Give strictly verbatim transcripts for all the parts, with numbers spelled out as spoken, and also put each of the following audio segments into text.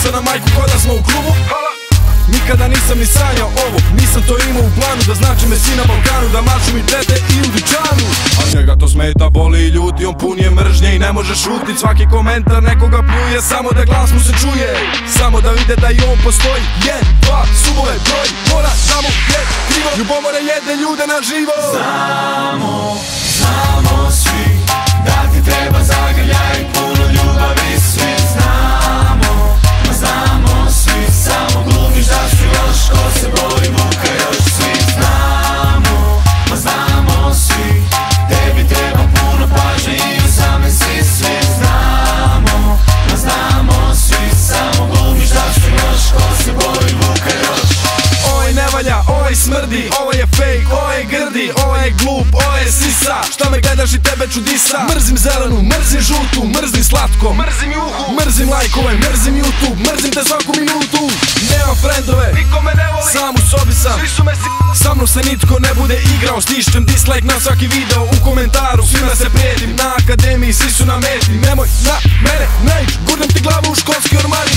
Pusa na majku ko da smo u klubu. Nikada nisam ni sanjao ovo, nisam to imao u planu. Da znači me si na Balkanu, da maču mi tete i u dućanu. A njega to smeta, boli i ljuti, on pun je mržnje i ne može šutit. Svaki komentar nekoga pljuje, samo da glas mu se čuje. Samo da vide da i on postoji. Jedan, dva, subove, broj, mora, samo je krivo. Ljubomora jede ljude na živo. Znamo, znamo svi da ti treba zagrljaj i puno ljubavi. Svi znamo, ma znamo svi, samo glumiš da si loš, ko se boji muka još. Svi znamo, ma znamo svi, tebi treba puno pažnje i usamljen si. Svi znamo, ma znamo svi, samo glumiš da si loš, ko se boji muka još. Ovaj ne valja, ovaj smrdi, ovaj je fake, ovaj je grdi, ovaj je glup, ovaj je sisa. Šta me gledaš i tebe čudisa? Mrzim zelenu, mrzim žutu, mrzim slatko, mrzim juhu, mrzim lajkove, mrzim YouTube, mrzim te svaku minutu. Nemam frendove, niko me ne voli, sam u sobi sam, svi su me si... Sa mnom se nitko ne bude igrao, stišćem dislike na svaki video. U komentaru svima se prijetim, na akademiji svi su na meti. Nemoj na mene naić, gurnem ti glavu u školski ormari.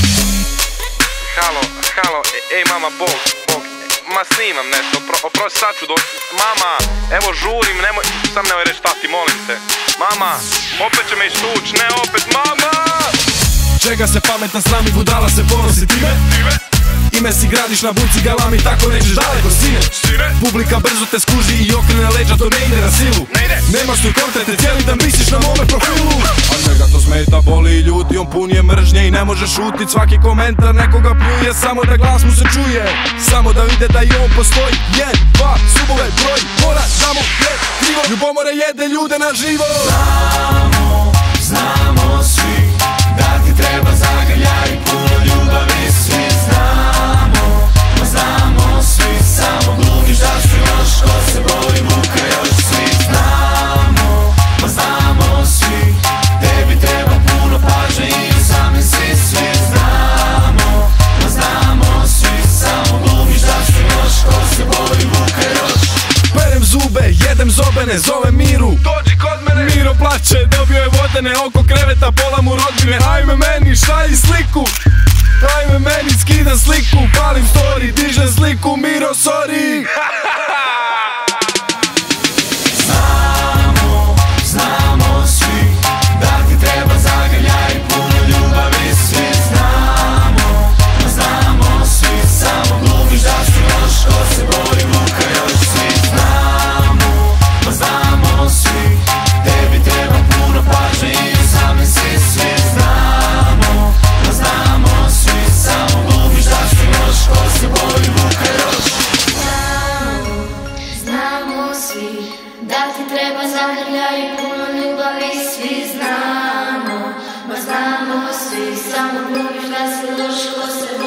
Halo, halo, ej mama, bog, bog, ma snimam nešto, opro, oprosti sad ću do... Mama, evo žurim, nemoj, sam nemoj reći tati, molim te. Mama, opet će me istuć, ne opet, mama! Čega se pametan srami, budala se ponosi time? Time? Ime si gradiš na buci galami, tako nećeš daleko sine. Sine? Publika brzo te skuži i okrene leđa, to ne ide na silu. Ne ide. Nemaš tu kontente, cijeli dan visiš na mome profilu. A njega to smeta, boli i ljuti, on pun je mržnje i ne može šutit. Svaki komentar nekoga pljuje, samo da glas mu se čuje. Samo da vide da i on postoji. Jedan, dva, subove, broj, mora, samo je krivo. Ljubomora jede ljude na živo. Znamo, znamo svi da ti treba zagrljaj i puno ljubavi. Svi znamo, ma znamo svi, samo glumiš da si loš, ko se boji muka još. Svi znamo, ma znamo svi, tebi treba puno pažnje i usamljen si. Svi znamo, ma znamo svi, samo glumiš da si loš, ko se boji muka još. Perem zube, jedem zobene, zove Miru, dođi kod mene. Miro plače, dobio je vodene oko kreveta, pola mu rodbine. Ajme meni, šalji sliku, ajme meni, skidam sliku, palim story, dižem sliku, Miro sorry. Znamo, znamo svi da ti treba zagrljaj i puno ljubavi. Svi znamo, ma znamo svi, samo glumiš da si loš, ko se boji muka još. Svi znamo, ma znamo svi, tebi treba puno pažnje i usamljen si. Svi znamo, ma znamo svi, samo glumiš da si loš, ko se boji muka još. Znamo svi da ti treba zagrljaj i puno ljubavi. Svi znamo, ma znamo svi, samo glumiš da si loš, ko se